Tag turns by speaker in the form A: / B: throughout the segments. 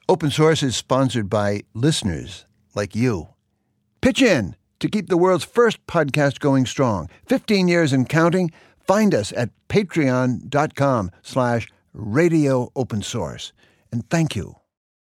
A: Open Source is sponsored by listeners like you. Pitch in to keep the world's first podcast going strong. 15 years and counting. Find us at patreon.com/radio open source. And thank you.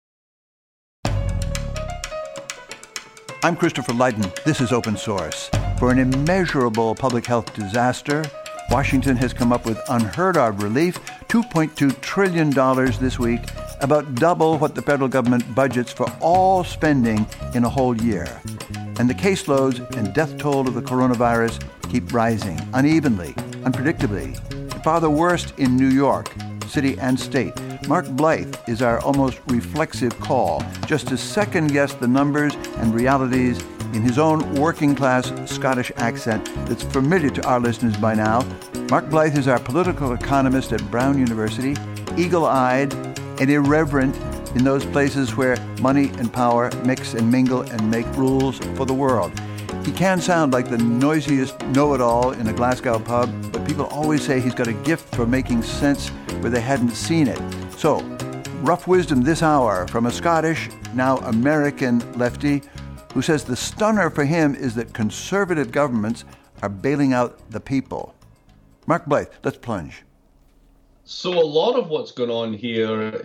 A: I'm Christopher Lydon. This is Open Source. For an immeasurable public health disaster, Washington has come up with unheard-of relief, $2.2 trillion this week, about double what the federal government budgets for all spending in a whole year. And the caseloads and death toll of the coronavirus keep rising, unevenly, unpredictably, far the worst in New York, city and state. Mark Blythe is our almost reflexive call, just to second-guess the numbers and realities in his own working-class Scottish accent that's familiar to our listeners by now. Mark Blythe is our political economist at Brown University, eagle-eyed and irreverent in those places where money and power mix and mingle and make rules for the world. He can sound like the noisiest know-it-all in a Glasgow pub, but people always say he's got a gift for making sense where they hadn't seen it. So, rough wisdom this hour from a Scottish, now American lefty who says the stunner for him is that conservative governments are bailing out the people. Mark Blythe, let's plunge.
B: So a lot of what's going on here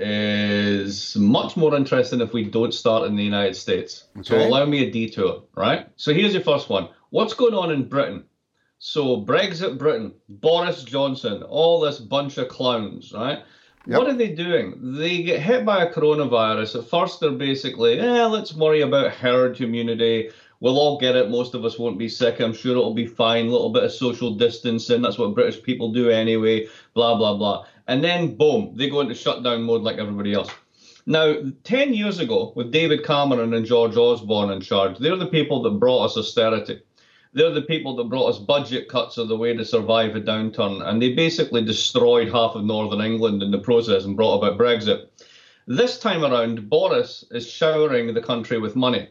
B: is much more interesting if we don't start in the United States. Okay. So allow me a detour, right? So here's your first one. What's going on in Britain? So Brexit Britain, Boris Johnson, all this bunch of clowns, right? Yep. What are they doing? They get hit by a coronavirus. At first, they're basically, let's worry about herd immunity. We'll all get it. Most of us won't be sick. I'm sure it'll be fine. A little bit of social distancing. That's what British people do anyway. Blah, blah, blah. And then, boom, they go into shutdown mode like everybody else. Now, 10 years ago, with David Cameron and George Osborne in charge, they're the people that brought us austerity. They're the people that brought us budget cuts as a way to survive a downturn. And they basically destroyed half of Northern England in the process and brought about Brexit. This time around, Boris is showering the country with money.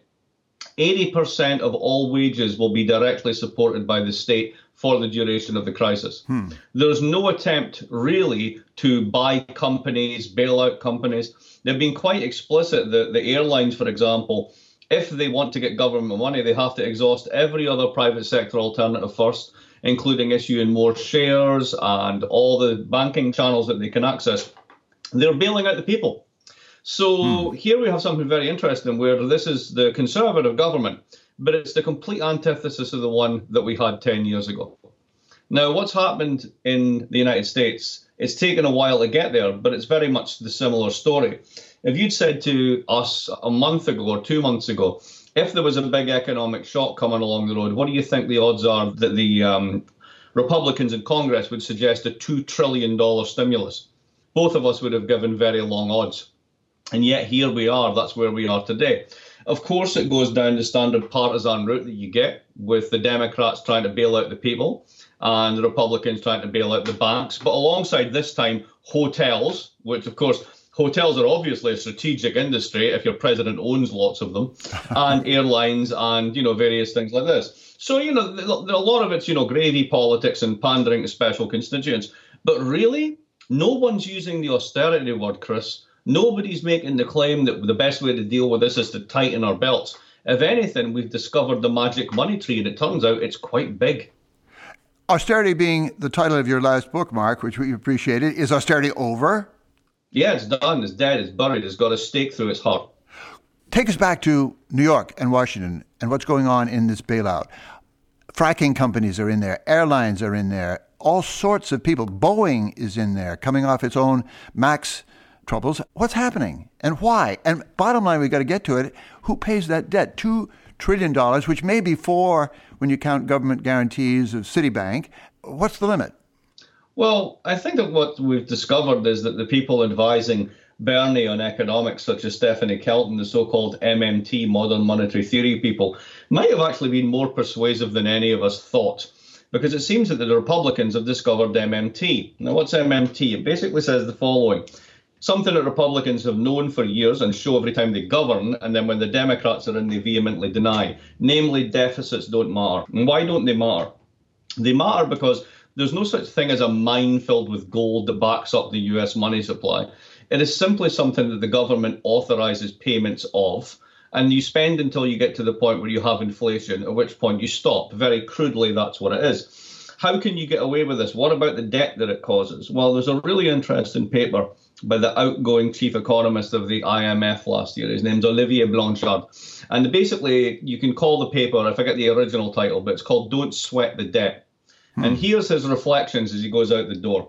B: 80% of all wages will be directly supported by the state for the duration of the crisis. There's no attempt really to buy companies, bail out companies. They've been quite explicit that the airlines, for example, if they want to get government money, they have to exhaust every other private sector alternative first, including issuing more shares and all the banking channels that they can access. They're bailing out the people. So here we have something very interesting where this is the Conservative government, but it's the complete antithesis of the one that we had 10 years ago. Now, what's happened in the United States, it's taken a while to get there, but it's very much the similar story. If you'd said to us a month ago or 2 months ago, if there was a big economic shock coming along the road, what do you think the odds are that the Republicans in Congress would suggest a $2 trillion stimulus? Both of us would have given very long odds. And yet here we are. That's where we are today. Of course, it goes down the standard partisan route that you get with the Democrats trying to bail out the people and the Republicans trying to bail out the banks. But alongside this time, hotels, which, of course, hotels are obviously a strategic industry if your president owns lots of them, and airlines and, various things like this. So, a lot of it's, gravy politics and pandering to special constituents. But really, no one's using the austerity word, Chris. Nobody's making the claim that the best way to deal with this is to tighten our belts. If anything, we've discovered the magic money tree, and it turns out it's quite big.
A: Austerity being the title of your last book, Mark, which we appreciated. Is austerity over?
B: Yeah, it's done. It's dead. It's buried. It's got a stake through its heart.
A: Take us back to New York and Washington and what's going on in this bailout. Fracking companies are in there. Airlines are in there. All sorts of people. Boeing is in there, coming off its own MAX troubles. What's happening and why? And bottom line, we've got to get to it. Who pays that debt? $2 trillion, which may be $4 when you count government guarantees of Citibank. What's the limit?
B: Well, I think that what we've discovered is that the people advising Bernie on economics, such as Stephanie Kelton, the so-called MMT, modern monetary theory people, might have actually been more persuasive than any of us thought. Because it seems that the Republicans have discovered MMT. Now, what's MMT? It basically says the following. Something that Republicans have known for years and show every time they govern, and then when the Democrats are in, they vehemently deny. Namely, deficits don't matter. And why don't they matter? They matter because there's no such thing as a mine filled with gold that backs up the US money supply. It is simply something that the government authorizes payments of, and you spend until you get to the point where you have inflation, at which point you stop. Very crudely, that's what it is. How can you get away with this? What about the debt that it causes? Well, there's a really interesting paper by the outgoing chief economist of the IMF last year. His name's Olivier Blanchard. And basically, you can call the paper, I forget the original title, but it's called Don't Sweat the Debt. And here's his reflections as he goes out the door.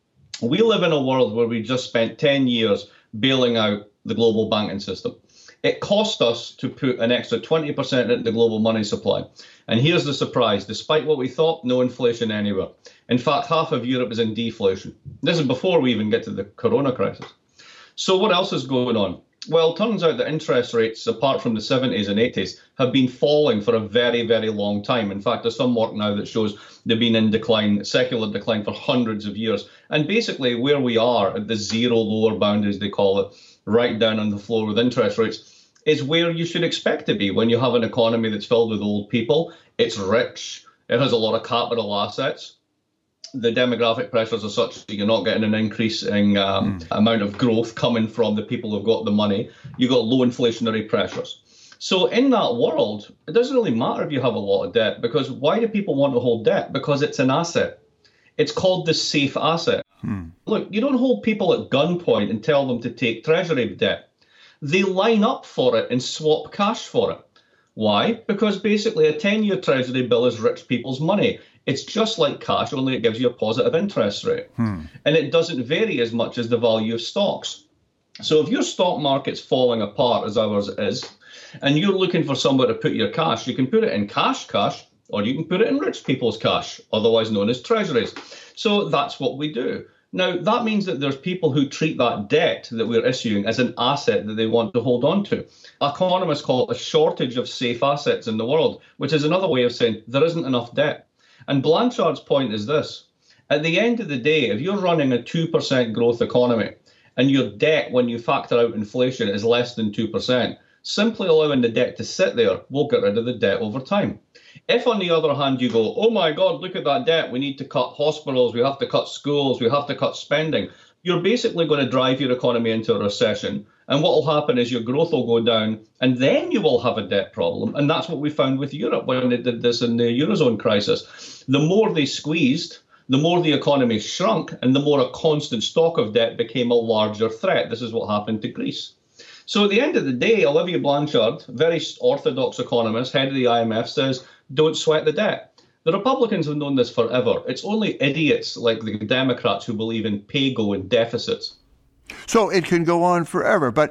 B: We live in a world where we just spent 10 years bailing out the global banking system. It cost us to put an extra 20% into the global money supply. And here's the surprise. Despite what we thought, no inflation anywhere. In fact, half of Europe is in deflation. This is before we even get to the corona crisis. So what else is going on? Well, it turns out that interest rates, apart from the 70s and 80s, have been falling for a very, very long time. In fact, there's some work now that shows they've been in decline, secular decline, for hundreds of years. And basically where we are at the zero lower bound, as they call it, right down on the floor with interest rates, is where you should expect to be when you have an economy that's filled with old people. It's rich. It has a lot of capital assets. The demographic pressures are such that you're not getting an increasing amount of growth coming from the people who've got the money. You've got low inflationary pressures. So in that world, it doesn't really matter if you have a lot of debt, because why do people want to hold debt? Because it's an asset. It's called the safe asset. Look, you don't hold people at gunpoint and tell them to take treasury debt. They line up for it and swap cash for it. Why? Because basically a 10-year treasury bill is rich people's money. It's just like cash, only it gives you a positive interest rate. And it doesn't vary as much as the value of stocks. So if your stock market's falling apart, as ours is, and you're looking for somewhere to put your cash, you can put it in cash, or you can put it in rich people's cash, otherwise known as treasuries. So that's what we do. Now, that means that there's people who treat that debt that we're issuing as an asset that they want to hold on to. Economists call it a shortage of safe assets in the world, which is another way of saying there isn't enough debt. And Blanchard's point is this. At the end of the day, if you're running a 2% growth economy and your debt, when you factor out inflation, is less than 2%, simply allowing the debt to sit there will get rid of the debt over time. If, on the other hand, you go, oh, my God, look at that debt. We need to cut hospitals. We have to cut schools. We have to cut spending. You're basically going to drive your economy into a recession. And what will happen is your growth will go down, and then you will have a debt problem. And that's what we found with Europe when they did this in the Eurozone crisis. The more they squeezed, the more the economy shrunk, and the more a constant stock of debt became a larger threat. This is what happened to Greece. So at the end of the day, Olivier Blanchard, very orthodox economist, head of the IMF, says, don't sweat the debt. The Republicans have known this forever. It's only idiots like the Democrats who believe in pay-go and deficits.
A: So it can go on forever. But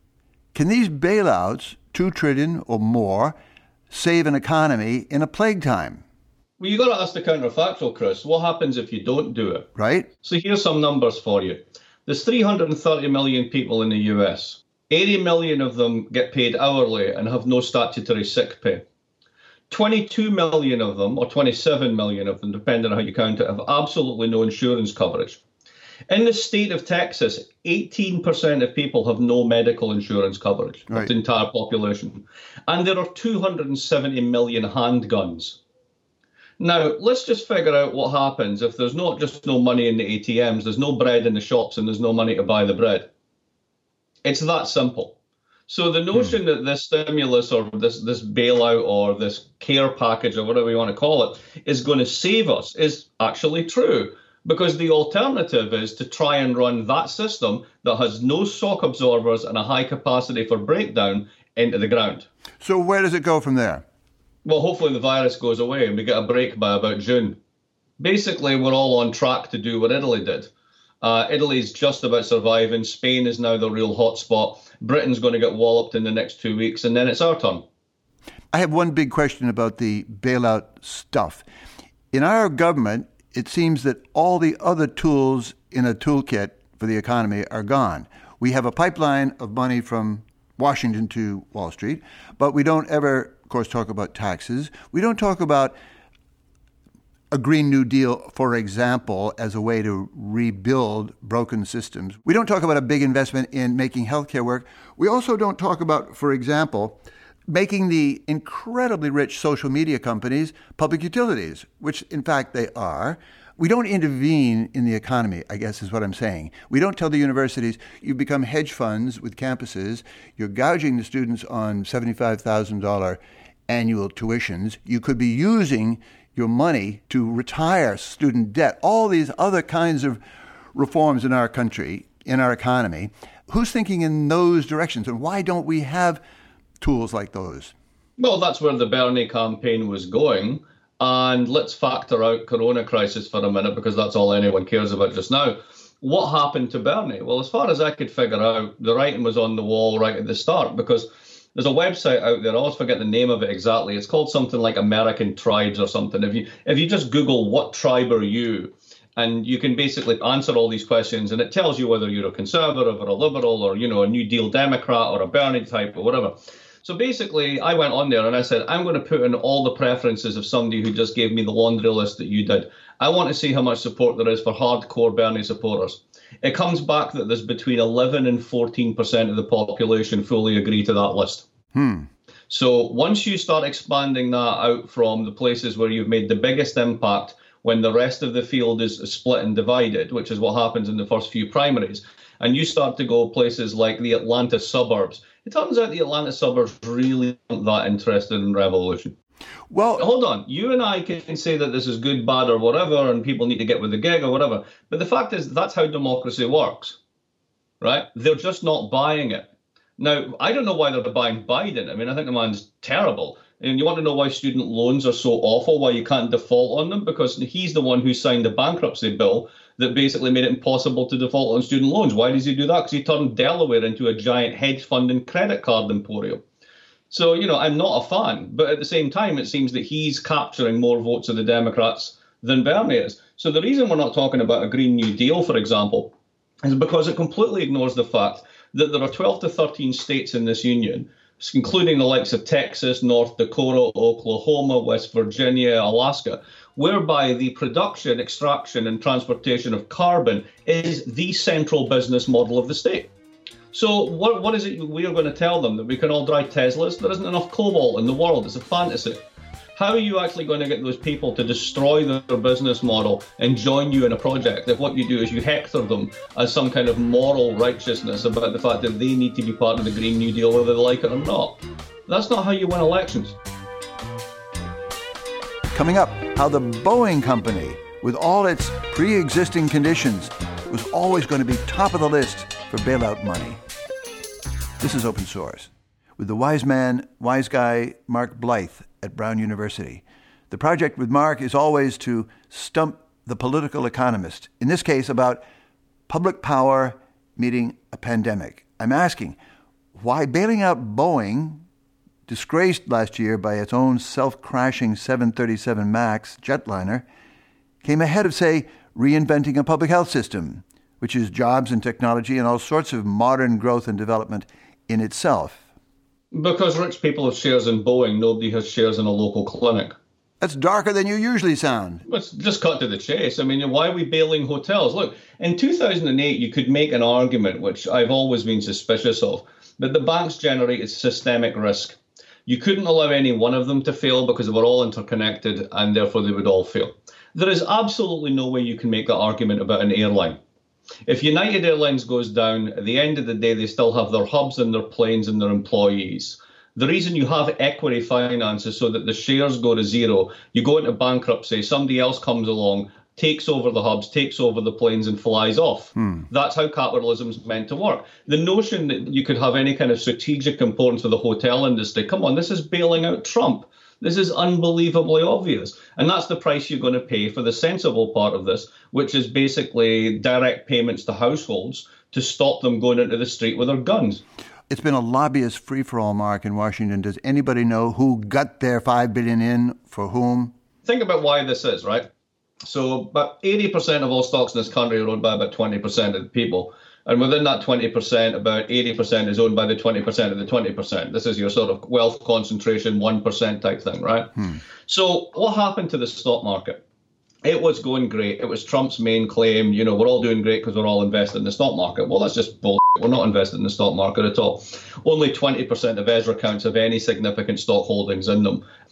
A: can these bailouts, $2 trillion or more, save an economy in a plague time?
B: Well, you've got to ask the counterfactual, Chris. What happens if you don't do it?
A: Right.
B: So here's some numbers for you. There's 330 million people in the US. 80 million of them get paid hourly and have no statutory sick pay. 22 million of them, or 27 million of them, depending on how you count it, have absolutely no insurance coverage. In the state of Texas, 18% of people have no medical insurance coverage, right, of the entire population. And there are 270 million handguns. Now, let's just figure out what happens if there's not just no money in the ATMs, there's no bread in the shops, and there's no money to buy the bread. It's that simple. So the notion that this stimulus or this bailout or this care package or whatever you want to call it is going to save us is actually true, because the alternative is to try and run that system that has no shock absorbers and a high capacity for breakdown into the ground.
A: So where does it go from there?
B: Well, hopefully the virus goes away and we get a break by about June. Basically, we're all on track to do what Italy did. Italy's just about surviving. Spain is now the real hotspot. Britain's going to get walloped in the next 2 weeks, and then it's our turn.
A: I have one big question about the bailout stuff. In our government, it seems that all the other tools in a toolkit for the economy are gone. We have a pipeline of money from Washington to Wall Street, but we don't ever, of course, talk about taxes. We don't talk about a Green New Deal, for example, as a way to rebuild broken systems. We don't talk about a big investment in making healthcare work. We also don't talk about, for example, making the incredibly rich social media companies public utilities, which in fact they are. We don't intervene in the economy, I guess is what I'm saying. We don't tell the universities, you become hedge funds with campuses, you're gouging the students on $75,000 annual tuitions. You could be using your money to retire student debt, all these other kinds of reforms in our country, in our economy. Who's thinking in those directions, and why don't we have tools like those?
B: Well, that's where the Bernie campaign was going. And let's factor out Corona crisis for a minute, because that's all anyone cares about just now. What happened to Bernie? Well, as far as I could figure out, the writing was on the wall right at the start, because there's a website out there, I always forget the name of it exactly. It's called something like American Tribes or something. If you just Google what tribe are you, and you can basically answer all these questions, and it tells you whether you're a conservative or a liberal or, a New Deal Democrat or a Bernie type or whatever. So basically, I went on there and I said, I'm going to put in all the preferences of somebody who just gave me the laundry list that you did. I want to see how much support there is for hardcore Bernie supporters. It comes back that there's between 11 and 14% of the population fully agree to that list. So once you start expanding that out from the places where you've made the biggest impact, when the rest of the field is split and divided, which is what happens in the first few primaries, and you start to go places like the Atlanta suburbs, it turns out the Atlanta suburbs really aren't that interested in revolution. Well, hold on. You and I can say that this is good, bad, or whatever, and people need to get with the gig or whatever. But the fact is, that's how democracy works, right? They're just not buying it. Now, I don't know why they're buying Biden. I mean, I think the man's terrible. And you want to know why student loans are so awful, why you can't default on them? Because he's the one who signed the bankruptcy bill that basically made it impossible to default on student loans. Why does he do that? Because he turned Delaware into a giant hedge fund and credit card emporium. So, I'm not a fan. But at the same time, it seems that he's capturing more votes of the Democrats than Bernie is. So the reason we're not talking about a Green New Deal, for example, is because it completely ignores the fact that there are 12 to 13 states in this union, including the likes of Texas, North Dakota, Oklahoma, West Virginia, Alaska, whereby the production, extraction, and transportation of carbon is the central business model of the state. So what is it we are going to tell them? That we can all drive Teslas? There isn't enough cobalt in the world. It's a fantasy. How are you actually going to get those people to destroy their business model and join you in a project if what you do is you hector them as some kind of moral righteousness about the fact that they need to be part of the Green New Deal whether they like it or not? That's not how you win elections.
A: Coming up, how the Boeing Company, with all its pre-existing conditions, was always going to be top of the list for bailout money. This is Open Source, with the wise man, wise guy, Mark Blythe at Brown University. The project with Mark is always to stump the political economist, in this case about public power meeting a pandemic. I'm asking, why bailing out Boeing, disgraced last year by its own self-crashing 737 MAX jetliner, came ahead of, say, reinventing a public health system, which is jobs and technology and all sorts of modern growth and development in itself.
B: Because rich people have shares in Boeing, nobody has shares in a local clinic.
A: That's darker than you usually sound.
B: Let's just cut to the chase. I mean, why are we bailing hotels? Look, in 2008, you could make an argument, which I've always been suspicious of, that the banks generated systemic risk. You couldn't allow any one of them to fail because they were all interconnected and therefore they would all fail. There is absolutely no way you can make that argument about an airline. If United Airlines goes down, at the end of the day, they still have their hubs and their planes and their employees. The reason you have equity finance is so that the shares go to zero. You go into bankruptcy, somebody else comes along, takes over the hubs, takes over the planes and flies off. That's how capitalism's meant to work. The notion that you could have any kind of strategic importance for the hotel industry, come on, this is bailing out Trump. This is unbelievably obvious. And that's the price you're going to pay for the sensible part of this, which is basically direct payments to households to stop them going into the street with their guns.
A: It's been a lobbyist free-for-all, Mark, in Washington. Does anybody know who got their $5 billion in, for whom?
B: Think about why this is, right? So about 80% of all stocks in this country are owned by about 20% of the people. And within that 20%, about 80% is owned by the 20% of the 20%. This is your sort of wealth concentration, 1% type thing, right? So what happened to the stock market? It was going great. It was Trump's main claim, we're all doing great because we're all invested in the stock market. Well, that's just bullshit. We're not invested in the stock market at all. Only 20% of Ezra accounts have any significant stock holdings in them.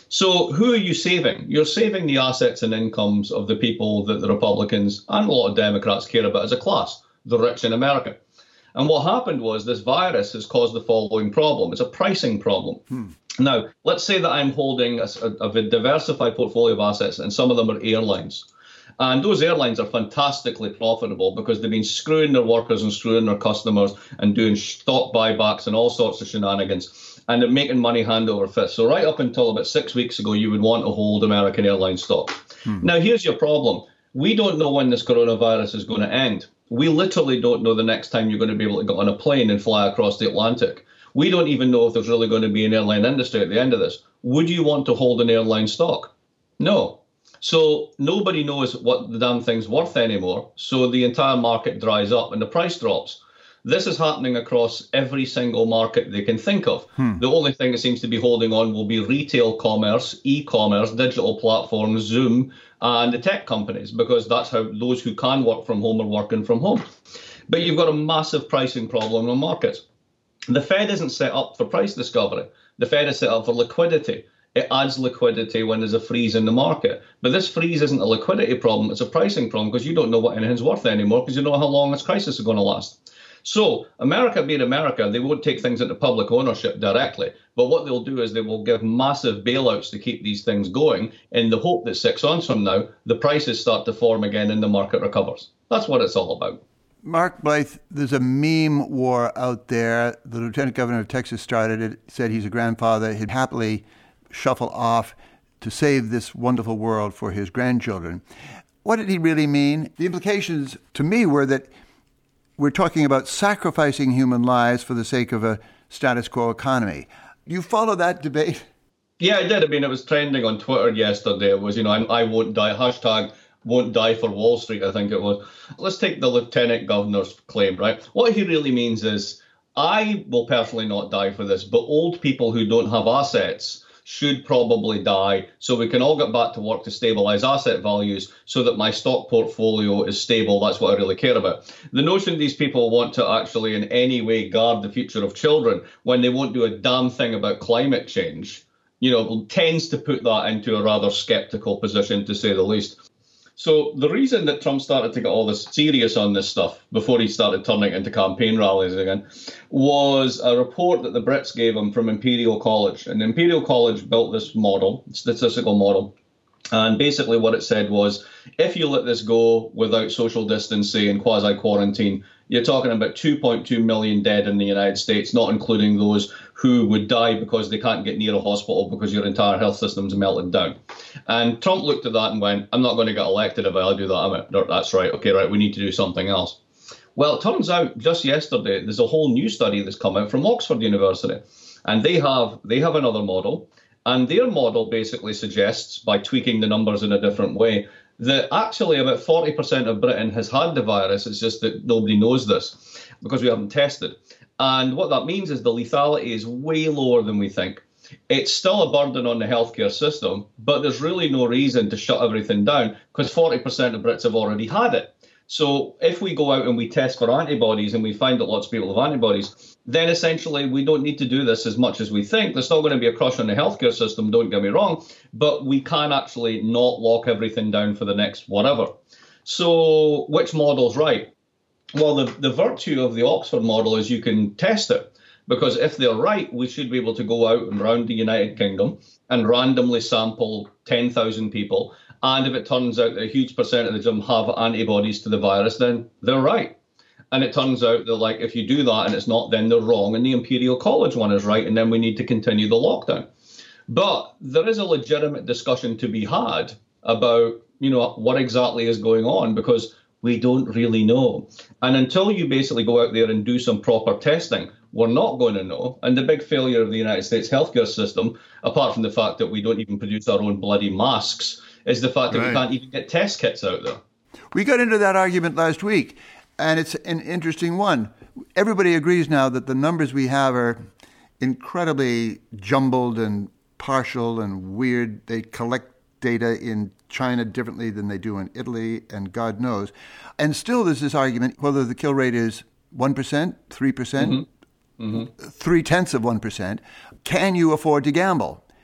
B: So who are you saving? You're saving the assets and incomes of the people that the Republicans and a lot of Democrats care about as a class, the rich in America. And what happened was this virus has caused the following problem. It's a pricing problem. Now, let's say that I'm holding a diversified portfolio of assets, and some of them are airlines. And those airlines are fantastically profitable because they've been screwing their workers and screwing their customers and doing stock buybacks and all sorts of shenanigans. And they're making money hand over fist. So right up until about 6 weeks ago, you would want to hold American Airlines stock. Now, here's your problem. We don't know when this coronavirus is going to end. We literally don't know the next time you're going to be able to get on a plane and fly across the Atlantic. We don't even know if there's really going to be an airline industry at the end of this. Would you want to hold an airline stock? No. So nobody knows what the damn thing's worth anymore. So the entire market dries up and the price drops. This is happening across every single market they can think of. The only thing that seems to be holding on will be retail commerce, e-commerce, digital platforms, Zoom, and the tech companies, because that's how those who can work from home are working from home. But you've got a massive pricing problem in markets. The Fed isn't set up for price discovery. The Fed is set up for liquidity. It adds liquidity when there's a freeze in the market. But this freeze isn't a liquidity problem. It's a pricing problem because you don't know what anything's worth anymore because you don't know how long this crisis is going to last. So America being America, they won't take things into public ownership directly. But what they'll do is they will give massive bailouts to keep these things going in the hope that 6 months from now, the prices start to form again and the market recovers. That's what it's all about.
A: Mark Blyth, there's a meme war out there. The Lieutenant Governor of Texas started it, said he's a grandfather. He'd happily shuffle off to save this wonderful world for his grandchildren. What did he really mean? The implications to me were that we're talking about sacrificing human lives for the sake of a status quo economy. You follow that debate?
B: Yeah, I did. I mean, it was trending on Twitter yesterday. It was, I won't die, hashtag won't die for Wall Street, I think it was. Let's take the Lieutenant Governor's claim, right? What he really means is, I will personally not die for this, but old people who don't have assets should probably die so we can all get back to work to stabilize asset values so that my stock portfolio is stable. That's what I really care about. The notion these people want to actually in any way guard the future of children when they won't do a damn thing about climate change, tends to put that into a rather skeptical position, to say the least. So the reason that Trump started to get all this serious on this stuff before he started turning it into campaign rallies again was a report that the Brits gave him from Imperial College. And Imperial College built this model, statistical model. And basically what it said was, if you let this go without social distancing and quasi-quarantine, you're talking about 2.2 million dead in the United States, not including those who would die because they can't get near a hospital because your entire health system's melted down. And Trump looked at that and went, I'm not going to get elected if I do that. That's right. Okay, right. We need to do something else. Well, it turns out just yesterday, there's a whole new study that's come out from Oxford University. And they have another model. And their model basically suggests, by tweaking the numbers in a different way, that actually about 40% of Britain has had the virus. It's just that nobody knows this because we haven't tested. And what that means is the lethality is way lower than we think. It's still a burden on the healthcare system, but there's really no reason to shut everything down because 40% of Brits have already had it. So if we go out and we test for antibodies and we find that lots of people have antibodies, then essentially we don't need to do this as much as we think. There's still going to be a crush on the healthcare system, don't get me wrong, but we can actually not lock everything down for the next whatever. So which model's right? Well, the virtue of the Oxford model is you can test it, because if they're right, we should be able to go out and around the United Kingdom and randomly sample 10,000 people. And if it turns out that a huge percentage of them have antibodies to the virus, then they're right. And it turns out that, if you do that and it's not, then they're wrong. And the Imperial College one is right. And then we need to continue the lockdown. But there is a legitimate discussion to be had about, what exactly is going on, because we don't really know. And until you basically go out there and do some proper testing, we're not going to know. And the big failure of the United States healthcare system, apart from the fact that we don't even produce our own bloody masks, is the fact that we can't even get test kits out there.
A: We got into that argument last week, and it's an interesting one. Everybody agrees now that the numbers we have are incredibly jumbled and partial and weird. They collect data in China differently than they do in Italy, and God knows. And still there's this argument whether the kill rate is 1%, 3%, 0.3%. Can you afford to gamble?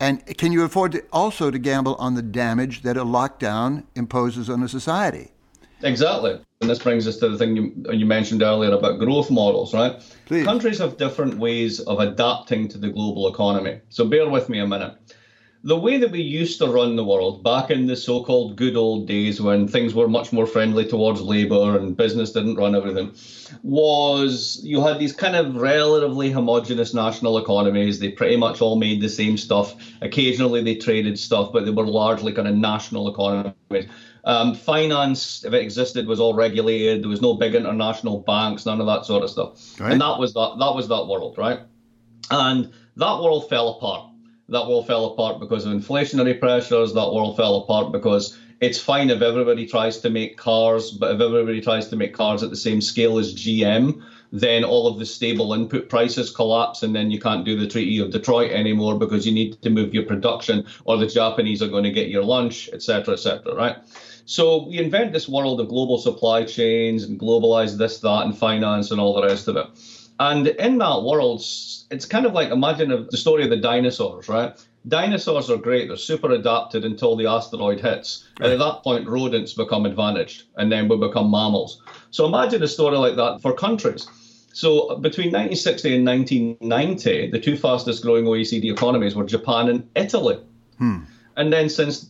A: And can you afford also to gamble on the damage that a lockdown imposes on a society?
B: Exactly. And this brings us to the thing you mentioned earlier about growth models, right?
A: Please.
B: Countries have different ways of adapting to the global economy. So bear with me a minute. The way that we used to run the world back in the so-called good old days when things were much more friendly towards labor and business didn't run everything, was you had these kind of relatively homogenous national economies. They pretty much all made the same stuff. Occasionally they traded stuff, but they were largely kind of national economies. Finance, if it existed, was all regulated. There was no big international banks, none of that sort of stuff. Right. And that was that world, right? And that world fell apart. That world fell apart because of inflationary pressures. That world fell apart because it's fine if everybody tries to make cars, but if everybody tries to make cars at the same scale as GM, then all of the stable input prices collapse, and then you can't do the Treaty of Detroit anymore because you need to move your production, or the Japanese are going to get your lunch, et cetera, right? So we invent this world of global supply chains and globalize this, that, and finance and all the rest of it. And in that world, it's kind of like, imagine the story of the dinosaurs, right? Dinosaurs are great. They're super adapted until the asteroid hits. Right. And at that point, rodents become advantaged, and then we become mammals. So imagine a story like that for countries. So between 1960 and 1990, the two fastest growing OECD economies were Japan and Italy. And then since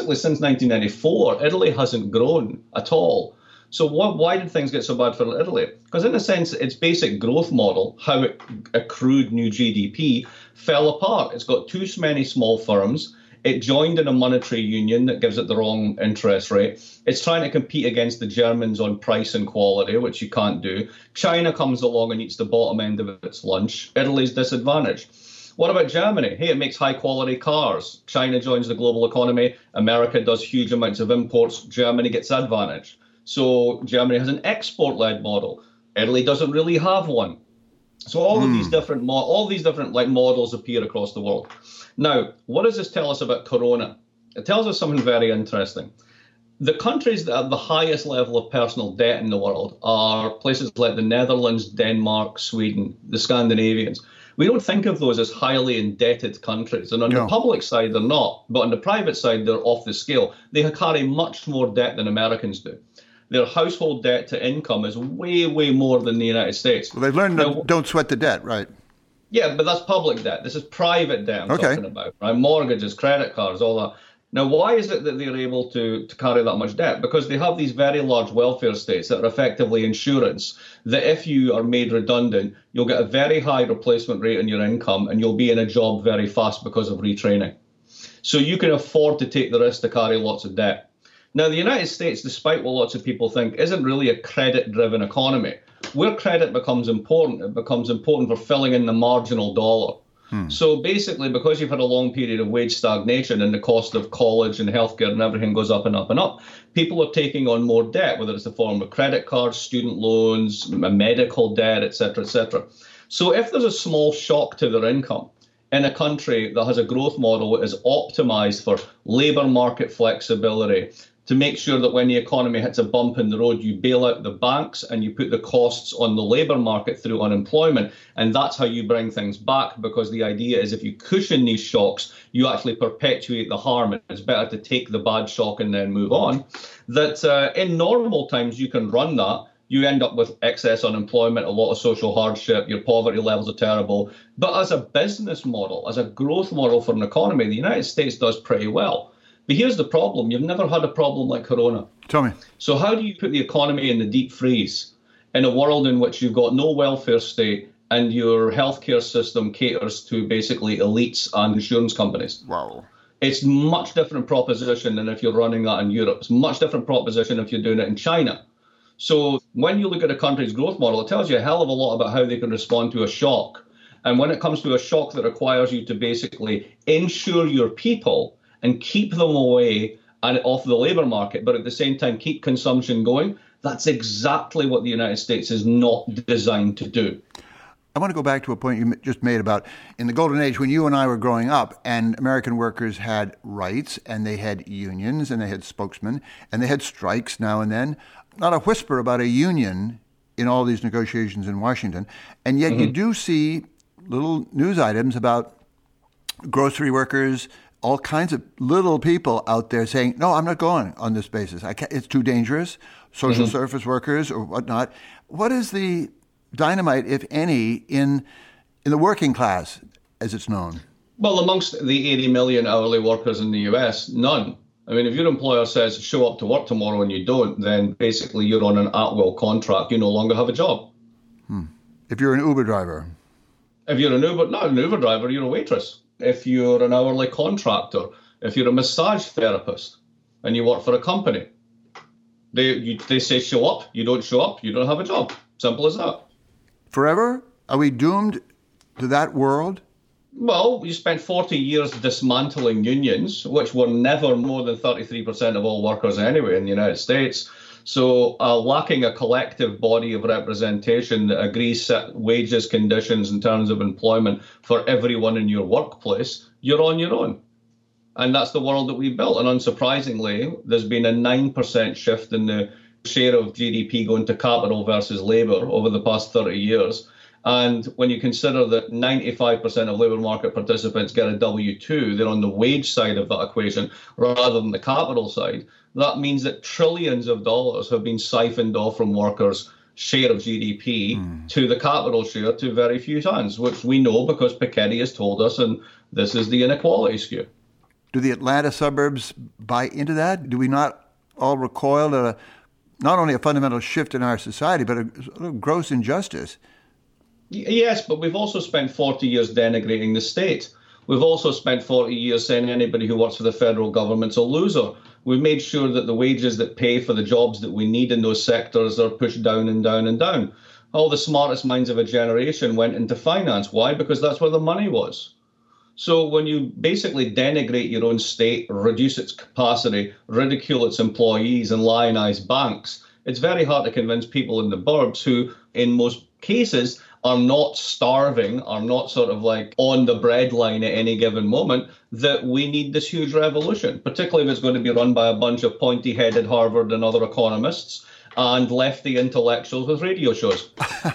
B: 1994, Italy hasn't grown at all. So why did things get so bad for Italy? Because in a sense, its basic growth model, how it accrued new GDP, fell apart. It's got too many small firms. It joined in a monetary union that gives it the wrong interest rate. It's trying to compete against the Germans on price and quality, which you can't do. China comes along and eats the bottom end of its lunch. Italy's disadvantaged. What about Germany? Hey, it makes high-quality cars. China joins the global economy. America does huge amounts of imports. Germany gets advantage. So Germany has an export-led model. Italy doesn't really have one. So all of these different models appear across the world. Now, what does this tell us about Corona? It tells us something very interesting. The countries that have the highest level of personal debt in the world are places like the Netherlands, Denmark, Sweden, the Scandinavians. We don't think of those as highly indebted countries. And on the public side, they're not. But on the private side, they're off the scale. They carry much more debt than Americans do. Their household debt to income is way, way more than the United States.
A: Well, they've learned don't sweat the debt, right?
B: Yeah, but that's public debt. This is private debt I'm talking about, right? Mortgages, credit cards, all that. Now, why is it that they're able to carry that much debt? Because they have these very large welfare states that are effectively insurance, that if you are made redundant, you'll get a very high replacement rate on your income and you'll be in a job very fast because of retraining. So you can afford to take the risk to carry lots of debt. Now, the United States, despite what lots of people think, isn't really a credit-driven economy. Where credit becomes important, it becomes important for filling in the marginal dollar. So basically, because you've had a long period of wage stagnation and the cost of college and healthcare and everything goes up and up and up, people are taking on more debt, whether it's the form of credit cards, student loans, medical debt, et cetera, et cetera. So if there's a small shock to their income in a country that has a growth model that is optimized for labor market flexibility, to make sure that when the economy hits a bump in the road, you bail out the banks and you put the costs on the labor market through unemployment. And that's how you bring things back, because the idea is if you cushion these shocks, you actually perpetuate the harm. It's better to take the bad shock and then move on. That in normal times, you can run that. You end up with excess unemployment, a lot of social hardship, your poverty levels are terrible. But as a business model, as a growth model for an economy, the United States does pretty well. But here's the problem. You've never had a problem like Corona.
A: Tell me.
B: So how do you put the economy in the deep freeze in a world in which you've got no welfare state and your healthcare system caters to basically elites and insurance companies?
A: Wow.
B: It's much different proposition than if you're running that in Europe. It's much different proposition if you're doing it in China. So when you look at a country's growth model, it tells you a hell of a lot about how they can respond to a shock. And when it comes to a shock that requires you to basically insure your people and keep them away and off the labor market, but at the same time keep consumption going, that's exactly what the United States is not designed to do.
A: I want to go back to a point you just made about in the golden age when you and I were growing up and American workers had rights and they had unions and they had spokesmen and they had strikes now and then. Not a whisper about a union in all these negotiations in Washington. And yet you do see little news items about grocery workers, all kinds of little people out there saying, no, I'm not going on this basis. It's too dangerous. Social service workers or whatnot. What is the dynamite, if any, in the working class, as it's known?
B: Well, amongst the 80 million hourly workers in the US, none. I mean, if your employer says show up to work tomorrow and you don't, then basically you're on an at-will contract. You no longer have a job.
A: If you're an Uber driver.
B: If you're not an Uber driver, you're a waitress. If you're an hourly contractor, if you're a massage therapist and you work for a company, they say show up, you don't show up, you don't have a job. Simple as that.
A: Forever? Are we doomed to that world?
B: Well, you spent 40 years dismantling unions, which were never more than 33% of all workers anyway in the United States. So lacking a collective body of representation that agrees set wages, conditions in terms of employment for everyone in your workplace, you're on your own. And that's the world that we built. And unsurprisingly, there's been a 9% shift in the share of GDP going to capital versus labour over the past 30 years. And when you consider that 95% of labour market participants get a W-2, they're on the wage side of that equation rather than the capital side. That means that trillions of dollars have been siphoned off from workers' share of GDP to the capital share to very few hands, which we know because Piketty has told us, and this is the inequality skew.
A: Do the Atlanta suburbs buy into that? Do we not all recoil at not only a fundamental shift in our society, but a gross injustice?
B: Yes, but we've also spent 40 years denigrating the state. We've also spent 40 years saying anybody who works for the federal government's a loser. We've made sure that the wages that pay for the jobs that we need in those sectors are pushed down and down and down. All the smartest minds of a generation went into finance. Why? Because that's where the money was. So when you basically denigrate your own state, reduce its capacity, ridicule its employees and lionize banks, it's very hard to convince people in the burbs who, in most cases, are not starving, are not sort of like on the breadline at any given moment, that we need this huge revolution, particularly if it's going to be run by a bunch of pointy-headed Harvard and other economists and lefty intellectuals with radio shows.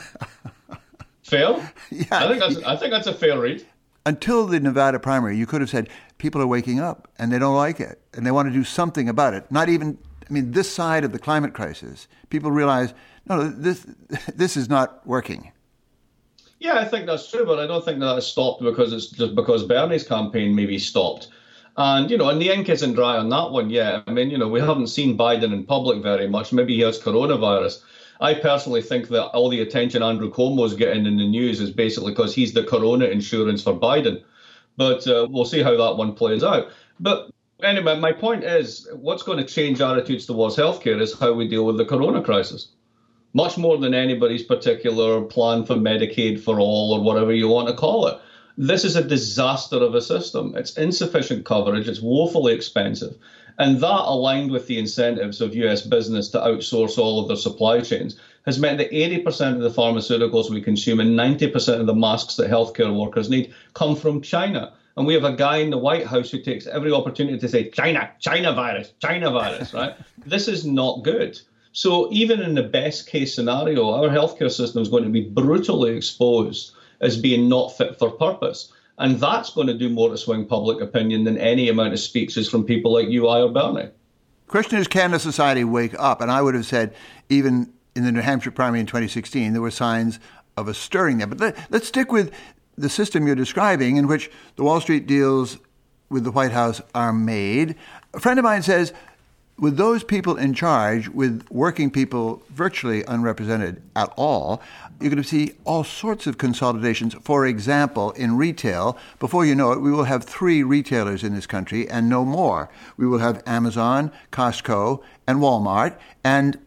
B: Fair?
A: Yeah.
B: I think that's a fair read.
A: Until the Nevada primary, you could have said people are waking up and they don't like it and they want to do something about it. Not even, this side of the climate crisis, people realize, no, this is not working.
B: Yeah, I think that's true, but I don't think that has stopped because it's just because Bernie's campaign maybe stopped. And, and the ink isn't dry on that one yet. We haven't seen Biden in public very much. Maybe he has coronavirus. I personally think that all the attention Andrew Cuomo's getting in the news is basically because he's the corona insurance for Biden. But we'll see how that one plays out. But anyway, my point is, what's going to change attitudes towards healthcare is how we deal with the corona crisis. Much more than anybody's particular plan for Medicaid for all or whatever you want to call it. This is a disaster of a system. It's insufficient coverage. It's woefully expensive. And that, aligned with the incentives of US business to outsource all of their supply chains, has meant that 80% of the pharmaceuticals we consume and 90% of the masks that healthcare workers need come from China. And we have a guy in the White House who takes every opportunity to say, China virus, right? This is not good. So even in the best case scenario, our healthcare system is going to be brutally exposed as being not fit for purpose. And that's going to do more to swing public opinion than any amount of speeches from people like you, I, or Bernie.
A: Question is, can the society wake up? And I would have said, even in the New Hampshire primary in 2016, there were signs of a stirring there. But let's stick with the system you're describing, in which the Wall Street deals with the White House are made. A friend of mine says, with those people in charge, with working people virtually unrepresented at all, you're going to see all sorts of consolidations. For example, in retail, before you know it, we will have 3 retailers in this country and no more. We will have Amazon, Costco, and Walmart, and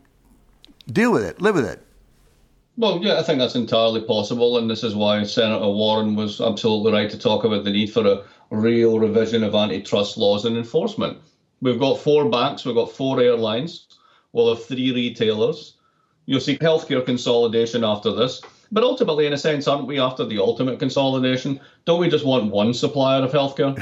A: deal with it, live with it.
B: Well, yeah, I think that's entirely possible, and this is why Senator Warren was absolutely right to talk about the need for a real revision of antitrust laws and enforcement. We've got 4 banks, we've got 4 airlines, we'll have 3 retailers. You'll see healthcare consolidation after this. But ultimately, in a sense, aren't we after the ultimate consolidation? Don't we just want one supplier of healthcare?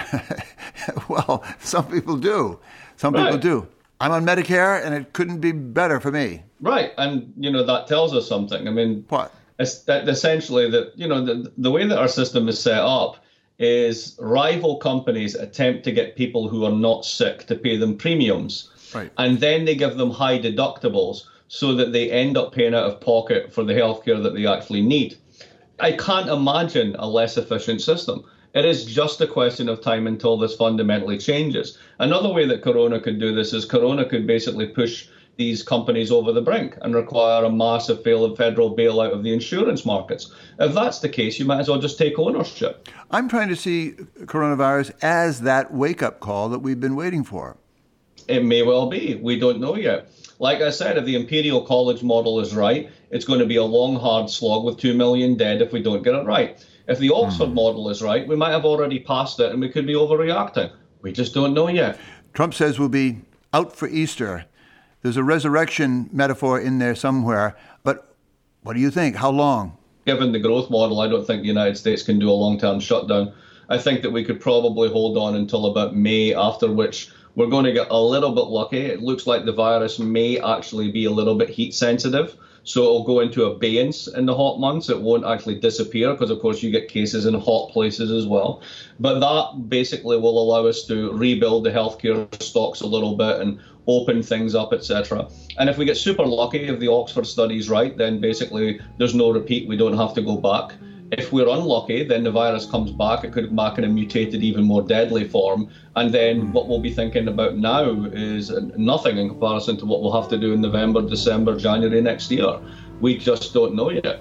A: Well, some people do. Some people do. I'm on Medicare, and it couldn't be better for me.
B: Right. And, that tells us something.
A: What?
B: It's that essentially that, the way that our system is set up is rival companies attempt to get people who are not sick to pay them premiums.
A: Right.
B: And then they give them high deductibles so that they end up paying out of pocket for the healthcare that they actually need. I can't imagine a less efficient system. It is just a question of time until this fundamentally changes. Another way that Corona could do this is Corona could basically push these companies over the brink and require a massive federal bailout of the insurance markets. If that's the case, you might as well just take ownership.
A: I'm trying to see coronavirus as that wake-up call that we've been waiting for.
B: It may well be. We don't know yet. Like I said, if the Imperial College model is right, it's going to be a long, hard slog with 2 million dead if we don't get it right. If the Oxford model is right, we might have already passed it and we could be overreacting. We just don't know yet.
A: Trump says we'll be out for Easter. There's a resurrection metaphor in there somewhere. But what do you think? How long?
B: Given the growth model, I don't think the United States can do a long-term shutdown. I think that we could probably hold on until about May, after which we're going to get a little bit lucky. It looks like the virus may actually be a little bit heat sensitive. So it'll go into abeyance in the hot months. It won't actually disappear because, of course, you get cases in hot places as well. But that basically will allow us to rebuild the healthcare stocks a little bit and open things up, etc. And if we get super lucky, if the Oxford study's right, then basically there's no repeat. We don't have to go back. If we're unlucky, then the virus comes back. It could come back in a mutated, even more deadly form. And then what we'll be thinking about now is nothing in comparison to what we'll have to do in November, December, January next year. We just don't know yet.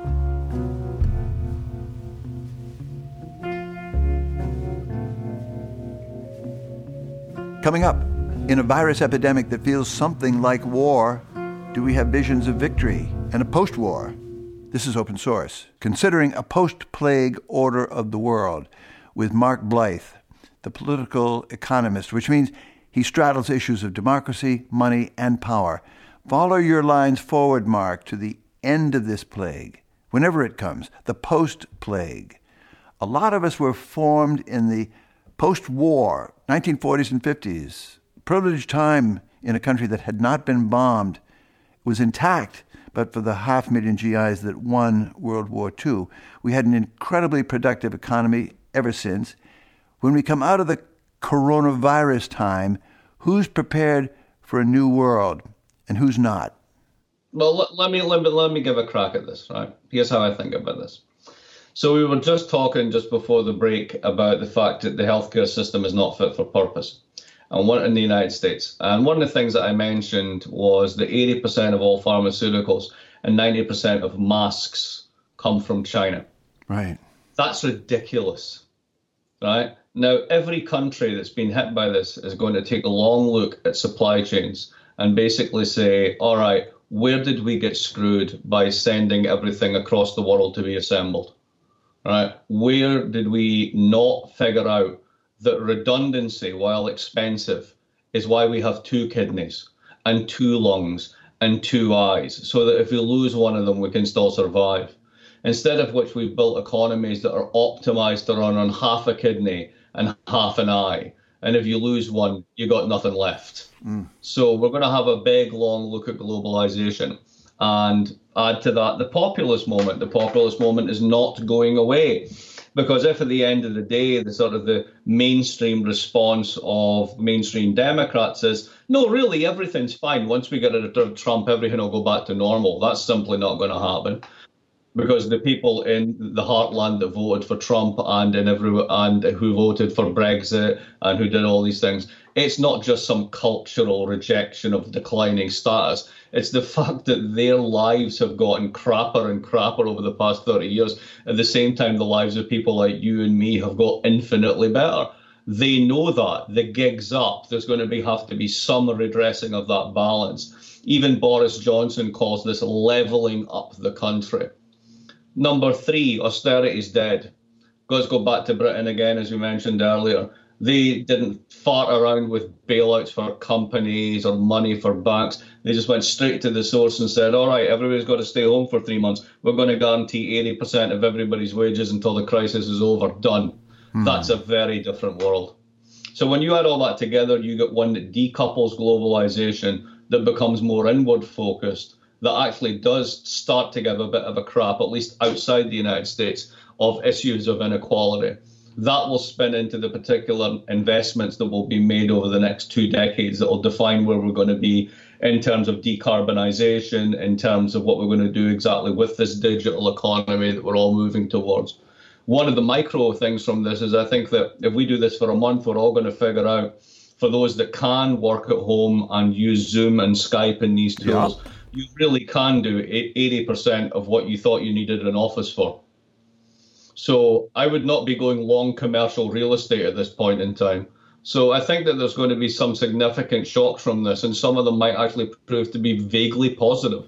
A: Coming up, in a virus epidemic that feels something like war, do we have visions of victory and a post-war? This is Open Source, considering a post-plague order of the world, with Mark Blyth, the political economist, which means he straddles issues of democracy, money, and power. Follow your lines forward, Mark, to the end of this plague, whenever it comes, the post-plague. A lot of us were formed in the post-war, 1940s and 50s, privileged time in a country that had not been bombed. It was intact, but for the 500,000 GIs that won World War II. We had an incredibly productive economy ever since. When we come out of the coronavirus time, who's prepared for a new world and who's not?
B: Well, let me give a crack at this, right? Here's how I think about this. So we were just talking just before the break about the fact that the healthcare system is not fit for purpose. And one in the United States. And one of the things that I mentioned was that 80% of all pharmaceuticals and 90% of masks come from China.
A: Right.
B: That's ridiculous, right? Now, every country that's been hit by this is going to take a long look at supply chains and basically say, all right, where did we get screwed by sending everything across the world to be assembled? Right? Where did we not figure out that redundancy, while expensive, is why we have 2 kidneys and 2 lungs and 2 eyes, so that if we lose one of them, we can still survive. Instead of which, we've built economies that are optimized to run on half a kidney and half an eye. And if you lose one, you got nothing left. So we're going to have a big, long look at globalization. And add to that the populist moment. The populist moment is not going away. Because if at the end of the day, the mainstream response of mainstream Democrats is, no, really, everything's fine. Once we get rid of Trump, everything will go back to normal. That's simply not going to happen. Because the people in the heartland that voted for Trump and who voted for Brexit and who did all these things, it's not just some cultural rejection of declining status. It's the fact that their lives have gotten crapper and crapper over the past 30 years. At the same time, the lives of people like you and me have got infinitely better. They know that. The gig's up. There's going to have to be some redressing of that balance. Even Boris Johnson calls this levelling up the country. Number 3, austerity's dead. Let's go back to Britain again, as we mentioned earlier. They didn't fart around with bailouts for companies or money for banks. They just went straight to the source and said, all right, everybody's got to stay home for 3 months. We're going to guarantee 80% of everybody's wages until the crisis is over. Done. That's a very different world. So when you add all that together, you get one that decouples globalization, that becomes more inward focused, that actually does start to give a bit of a crap, at least outside the United States, of issues of inequality. That will spin into the particular investments that will be made over the next 2 decades that will define where we're going to be in terms of decarbonization, in terms of what we're going to do exactly with this digital economy that we're all moving towards. One of the micro things from this is I think that if we do this for a month, we're all going to figure out, for those that can work at home and use Zoom and Skype and these tools, you really can do 80% of what you thought you needed an office for. So I would not be going long commercial real estate at this point in time. So I think that there's going to be some significant shocks from this, and some of them might actually prove to be vaguely positive.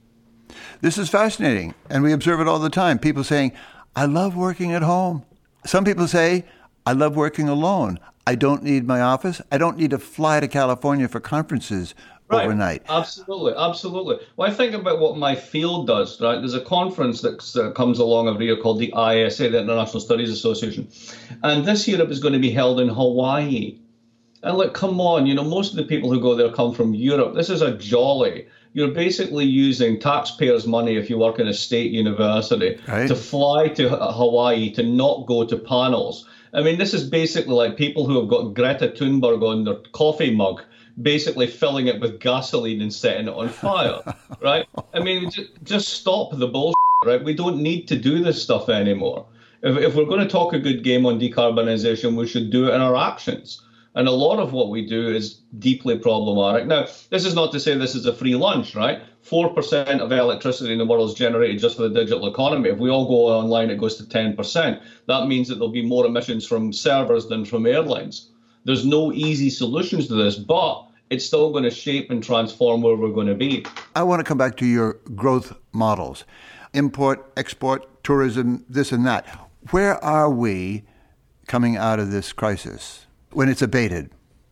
A: This is fascinating, and we observe it all the time. People saying, I love working at home. Some people say, I love working alone. I don't need my office. I don't need to fly to California for conferences overnight.
B: Absolutely, absolutely. Well, I think about what my field does, right? There's a conference that comes along every year called the ISA, the International Studies Association. And this year it was going to be held in Hawaii. And look, come on, most of the people who go there come from Europe. This is a jolly. You're basically using taxpayers' money if you work in a state university to fly to Hawaii to not go to panels. I mean, this is basically like people who have got Greta Thunberg on their coffee mug, basically filling it with gasoline and setting it on fire, right? I mean, just stop the bullshit, right? We don't need to do this stuff anymore. If we're going to talk a good game on decarbonization, we should do it in our actions. And a lot of what we do is deeply problematic. Now, this is not to say this is a free lunch, right? 4% of electricity in the world is generated just for the digital economy. If we all go online, it goes to 10%. That means that there'll be more emissions from servers than from airlines. There's no easy solutions to this, but it's still going to shape and transform where we're going to be.
A: I want to come back to your growth models. Import, export, tourism, this and that. Where are we coming out of this crisis when it's abated?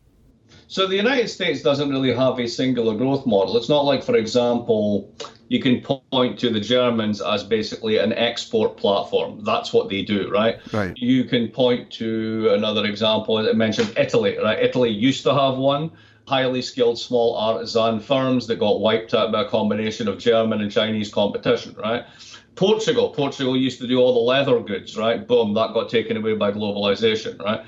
B: So the United States doesn't really have a singular growth model. It's not like, for example, you can point to the Germans as basically an export platform. That's what they do, right?
A: Right.
B: You can point to another example. I mentioned Italy, right? Italy used to have one. Highly skilled small artisan firms that got wiped out by a combination of German and Chinese competition, right? Portugal used to do all the leather goods, right? Boom, that got taken away by globalization, right?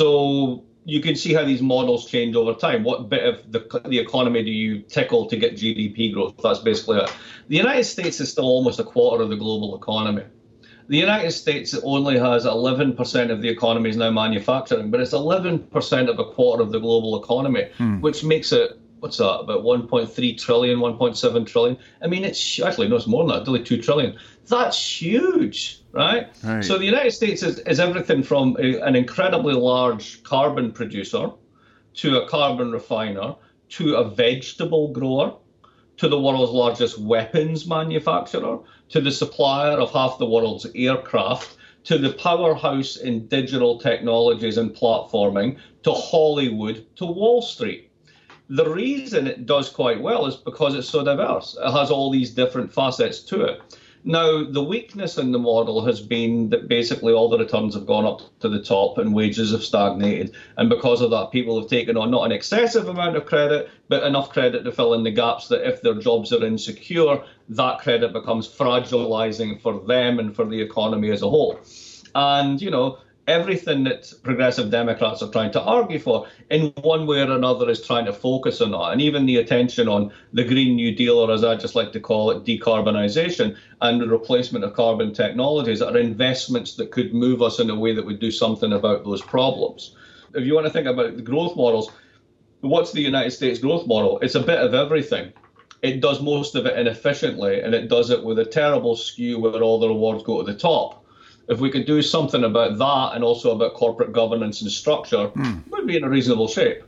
B: So you can see how these models change over time. What bit of the economy do you tickle to get GDP growth? That's basically it. The United States is still almost a quarter of the global economy. The United States only has 11% of the economy is now manufacturing, but it's 11% of a quarter of the global economy, which makes it, what's that, about 1.3 trillion, 1.7 trillion? I mean, it's actually, no, it's more than that, it's only 2 trillion. That's huge, right? So the United States is everything from an incredibly large carbon producer to a carbon refiner to a vegetable grower to the world's largest weapons manufacturer, to the supplier of half the world's aircraft, to the powerhouse in digital technologies and platforming, to Hollywood, to Wall Street. The reason it does quite well is because it's so diverse. It has all these different facets to it. Now, the weakness in the model has been that basically all the returns have gone up to the top and wages have stagnated. And because of that, people have taken on not an excessive amount of credit, but enough credit to fill in the gaps that if their jobs are insecure, that credit becomes fragilizing for them and for the economy as a whole. And, everything that progressive Democrats are trying to argue for in one way or another is trying to focus on that. And even the attention on the Green New Deal, or as I just like to call it, decarbonization and the replacement of carbon technologies are investments that could move us in a way that would do something about those problems. If you want to think about the growth models, what's the United States growth model? It's a bit of everything. It does most of it inefficiently, and it does it with a terrible skew where all the rewards go to the top. If we could do something about that and also about corporate governance and structure, we'd be in a reasonable shape.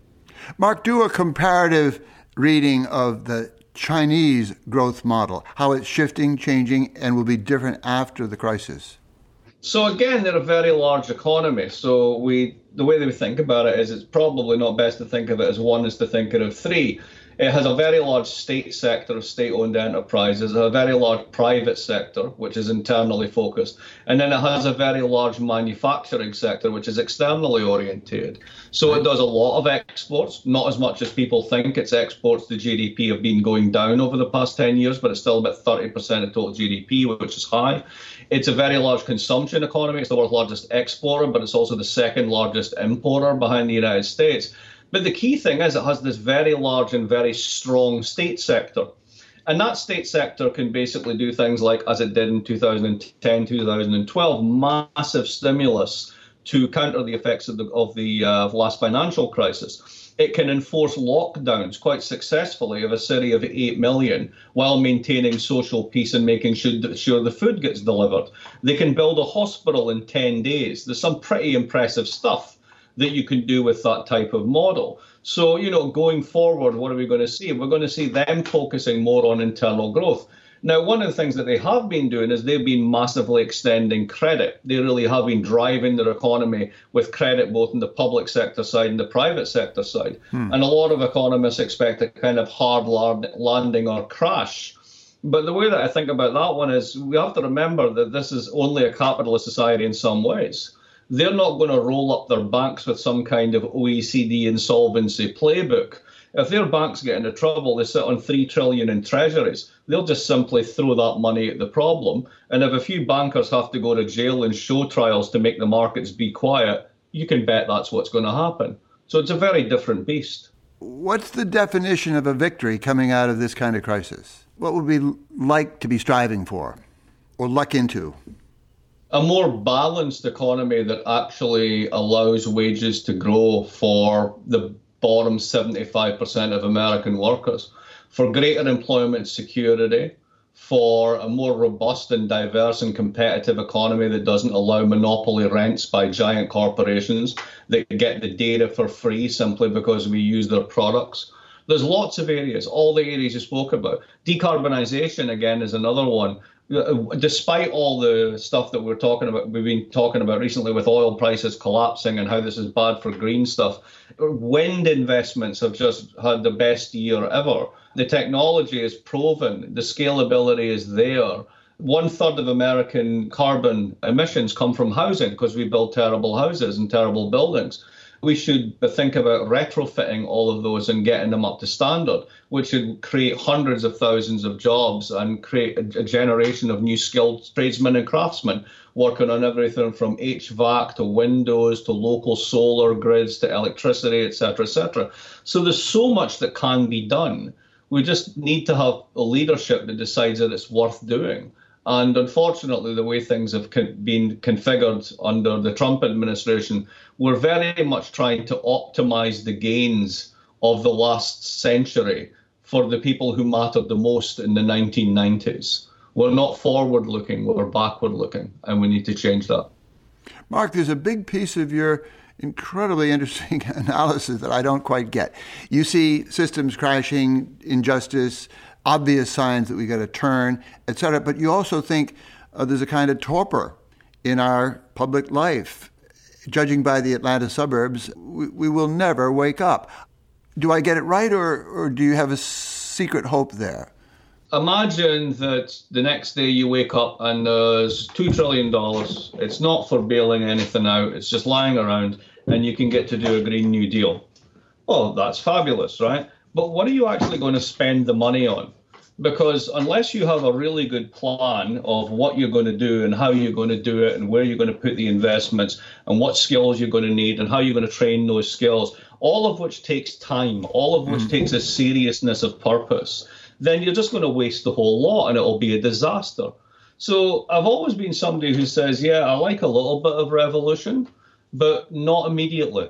A: Mark, do a comparative reading of the Chinese growth model, how it's shifting, changing, and will be different after the crisis.
B: So again, they're a very large economy. So the way that we think about it is it's probably not best to think of it as one, is to think of three. It has a very large state sector of state-owned enterprises, a very large private sector, which is internally focused, and then it has a very large manufacturing sector, which is externally oriented. So it does a lot of exports, not as much as people think. Its exports to GDP have been going down over the past 10 years, but it's still about 30% of total GDP, which is high. It's a very large consumption economy. It's the world's largest exporter, but it's also the second largest importer behind the United States. But the key thing is it has this very large and very strong state sector. And that state sector can basically do things like, as it did in 2010, 2012, massive stimulus to counter the effects of the last financial crisis. It can enforce lockdowns quite successfully of a city of 8 million while maintaining social peace and making sure the food gets delivered. They can build a hospital in 10 days. There's some pretty impressive stuff that you can do with that type of model. So, going forward, what are we going to see? We're going to see them focusing more on internal growth. Now, one of the things that they have been doing is they've been massively extending credit. They really have been driving their economy with credit both in the public sector side and the private sector side. And a lot of economists expect a kind of hard landing or crash. But the way that I think about that one is we have to remember that this is only a capitalist society in some ways. They're not going to roll up their banks with some kind of OECD insolvency playbook. If their banks get into trouble, they sit on $3 trillion in treasuries. They'll just simply throw that money at the problem. And if a few bankers have to go to jail and show trials to make the markets be quiet, you can bet that's what's going to happen. So it's a very different beast.
A: What's the definition of a victory coming out of this kind of crisis? What would we like to be striving for or luck into?
B: A more balanced economy that actually allows wages to grow for the bottom 75% of American workers, for greater employment security, for a more robust and diverse and competitive economy that doesn't allow monopoly rents by giant corporations that get the data for free simply because we use their products. There's lots of areas, all the areas you spoke about. Decarbonization, again, is another one. Despite all the stuff that we've been talking about recently with oil prices collapsing and how this is bad for green stuff, wind investments have just had the best year ever. The technology is proven, the scalability is there. 1/3 of American carbon emissions come from housing because we build terrible houses and terrible buildings. We should think about retrofitting all of those and getting them up to standard, which should create hundreds of thousands of jobs and create a generation of new skilled tradesmen and craftsmen working on everything from HVAC to windows to local solar grids to electricity, et cetera, et cetera. So there's so much that can be done. We just need to have a leadership that decides that it's worth doing. And unfortunately, the way things have been configured under the Trump administration, we're very much trying to optimize the gains of the last century for the people who mattered the most in the 1990s. We're not forward-looking, we're backward-looking, and we need to change that.
A: Mark, there's a big piece of your incredibly interesting analysis that I don't quite get. You see systems crashing, injustice, obvious signs that we got to turn, et cetera. But you also think there's a kind of torpor in our public life. Judging by the Atlanta suburbs, we will never wake up. Do I get it right, or do you have a secret hope there?
B: Imagine that the next day you wake up and there's $2 trillion. It's not for bailing anything out. It's just lying around, and you can get to do a Green New Deal. Well, that's fabulous, right? But what are you actually going to spend the money on? Because unless you have a really good plan of what you're going to do and how you're going to do it and where you're going to put the investments and what skills you're going to need and how you're going to train those skills, all of which takes time, all of which takes a seriousness of purpose, then you're just going to waste the whole lot and it'll be a disaster. So I've always been somebody who says, yeah, I like a little bit of revolution, but not immediately.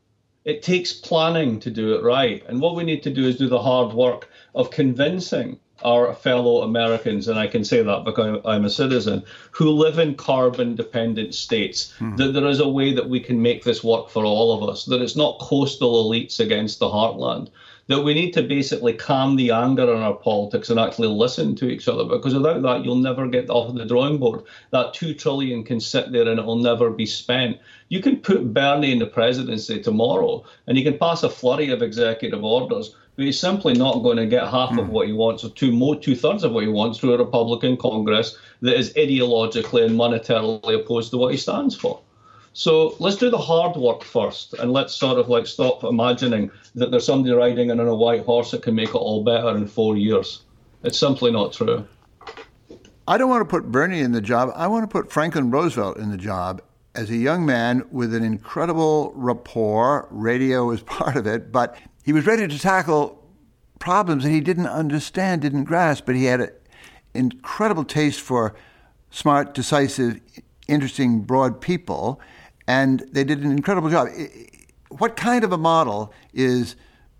B: It takes planning to do it right. And what we need to do is do the hard work of convincing our fellow Americans, and I can say that because I'm a citizen, who live in carbon-dependent states, that there is a way that we can make this work for all of us, that it's not coastal elites against the heartland, that we need to basically calm the anger in our politics and actually listen to each other, because without that, you'll never get off the drawing board. That $2 trillion can sit there and it will never be spent. You can put Bernie in the presidency tomorrow, and he can pass a flurry of executive orders, but he's simply not going to get half of what he wants, or two-thirds of what he wants, through a Republican Congress that is ideologically and monetarily opposed to what he stands for. So let's do the hard work first, and let's sort of like stop imagining that there's somebody riding in on a white horse that can make it all better in 4 years. It's simply not true.
A: I don't want to put Bernie in the job. I want to put Franklin Roosevelt in the job as a young man with an incredible rapport. Radio was part of it, but he was ready to tackle problems that he didn't understand, didn't grasp, but he had an incredible taste for smart, decisive, interesting, broad people, and they did an incredible job. What kind of a model is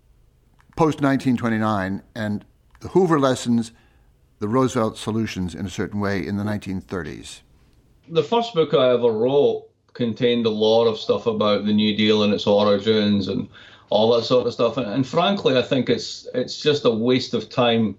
A: post-1929 and the Hoover lessons, the Roosevelt solutions in a certain way in the 1930s?
B: The first book I ever wrote contained a lot of stuff about the New Deal and its origins and all that sort of stuff. And frankly, I think it's just a waste of time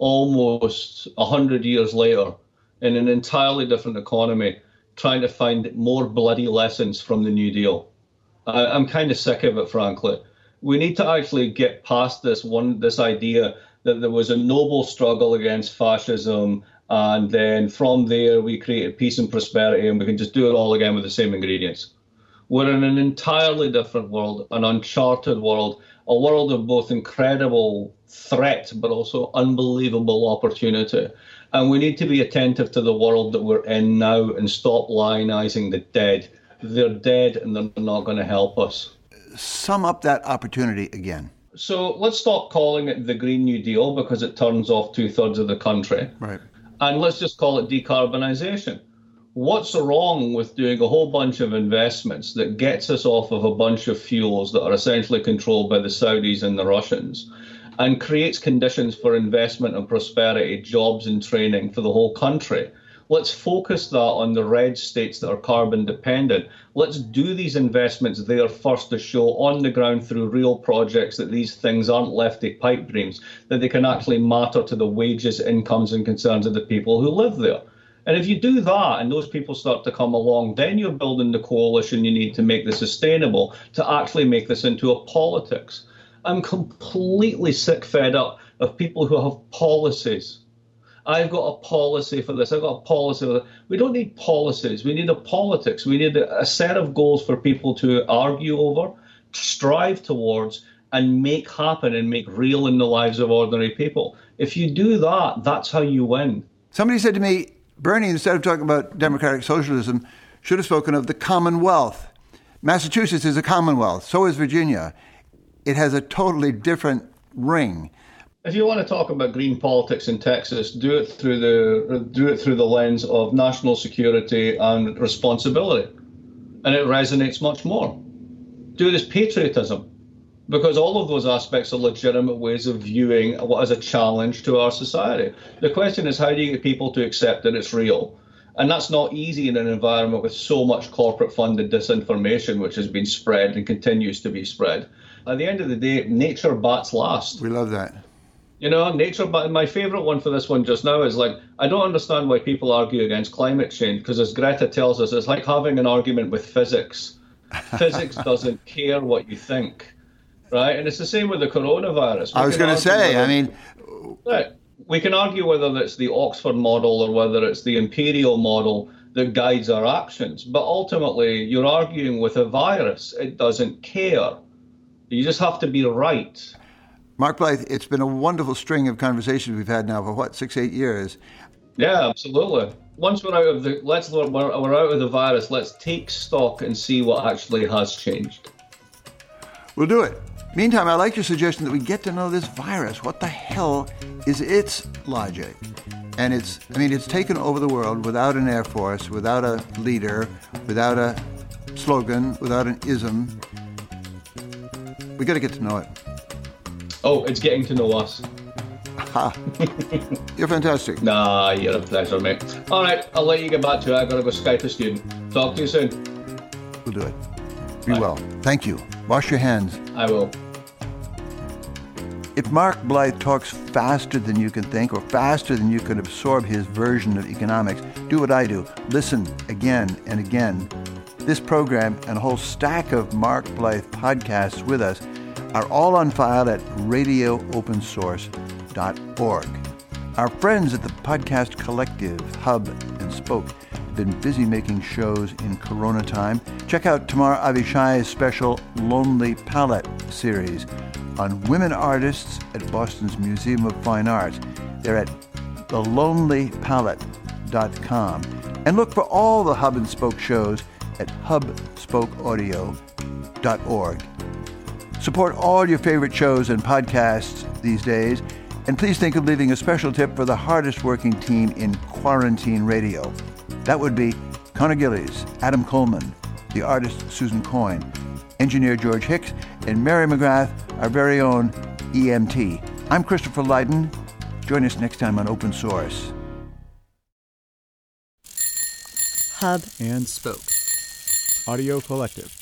B: almost 100 years later in an entirely different economy trying to find more bloody lessons from the New Deal. I'm kind of sick of it, frankly. We need to actually get past this idea that there was a noble struggle against fascism, and then from there we created peace and prosperity, and we can just do it all again with the same ingredients. We're in an entirely different world, an uncharted world, a world of both incredible threat but also unbelievable opportunity. And we need to be attentive to the world that we're in now and stop lionizing the dead. They're dead and they're not going to help us.
A: Sum up that opportunity again.
B: So let's stop calling it the Green New Deal because it turns off 2/3 of the country.
A: Right.
B: And let's just call it decarbonization. What's wrong with doing a whole bunch of investments that gets us off of a bunch of fuels that are essentially controlled by the Saudis and the Russians, and creates conditions for investment and prosperity, jobs and training for the whole country? Let's focus that on the red states that are carbon dependent. Let's do these investments there first to show on the ground through real projects that these things aren't lefty pipe dreams, that they can actually matter to the wages, incomes and concerns of the people who live there. And if you do that and those people start to come along, then you're building the coalition you need to make this sustainable, to actually make this into a politics. I'm completely fed up of people who have policies. I've got a policy for this. I've got a policy for that. We don't need policies. We need a politics. We need a set of goals for people to argue over, strive towards, and make happen and make real in the lives of ordinary people. If you do that, that's how you win.
A: Somebody said to me, Bernie, instead of talking about democratic socialism, should have spoken of the Commonwealth. Massachusetts is a Commonwealth. So is Virginia. It has a totally different ring.
B: If you want to talk about green politics in Texas, do it through the lens of national security and responsibility, and it resonates much more. Do it as patriotism, because all of those aspects are legitimate ways of viewing what is a challenge to our society. The question is, how do you get people to accept that it's real? And that's not easy in an environment with so much corporate-funded disinformation, which has been spread and continues to be spread. At the end of the day, nature bats last.
A: We love that.
B: You know, nature, but my favorite one for this one just now is like, I don't understand why people argue against climate change, because as Greta tells us, it's like having an argument with physics. Physics doesn't care what you think, right? And it's the same with the coronavirus.
A: I was going to say,
B: we can argue whether it's the Oxford model or whether it's the imperial model that guides our actions. But ultimately, you're arguing with a virus. It doesn't care. You just have to be right.
A: Mark Blyth, it's been a wonderful string of conversations we've had now for 6-8 years.
B: Yeah, absolutely. Once we're out of the virus, let's take stock and see what actually has changed.
A: We'll do it. Meantime, I like your suggestion that we get to know this virus. What the hell is its logic? And it's taken over the world without an air force, without a leader, without a slogan, without an ism. We got to get to know it.
B: Oh, it's getting to know us.
A: Ha. You're fantastic.
B: Nah, you're a pleasure, mate. All right, I'll let you get back to it. I've got to go Skype a student. Talk to you soon.
A: We'll do it. Be well. Thank you. Wash your hands.
B: I will.
A: If Mark Blyth talks faster than you can think or faster than you can absorb his version of economics, do what I do. Listen again and again. This program and a whole stack of Mark Blyth podcasts with us are all on file at radioopensource.org. Our friends at the Podcast Collective, Hub and Spoke, have been busy making shows in Corona time. Check out Tamar Avishai's special Lonely Palette series on women artists at Boston's Museum of Fine Arts. They're at thelonelypalette.com. And look for all the Hub and Spoke shows at hubspokeaudio.org. Support all your favorite shows and podcasts these days, and please think of leaving a special tip for the hardest working team in quarantine radio. That would be Connor Gillies, Adam Coleman, the artist Susan Coyne, engineer George Hicks, and Mary McGrath, our very own EMT. I'm Christopher Lydon. Join us next time on Open Source.
C: Hub and Spoke Audio Collective.